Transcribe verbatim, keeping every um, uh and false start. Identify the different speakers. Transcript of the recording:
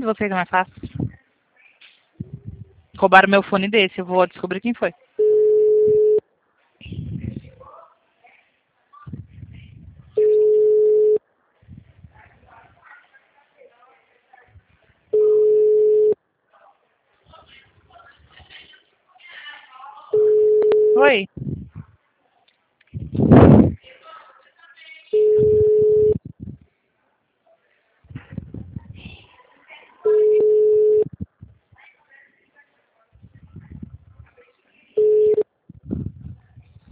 Speaker 1: de você que é mais fácil. Roubaram meu fone desse, eu vou descobrir quem foi. Oi.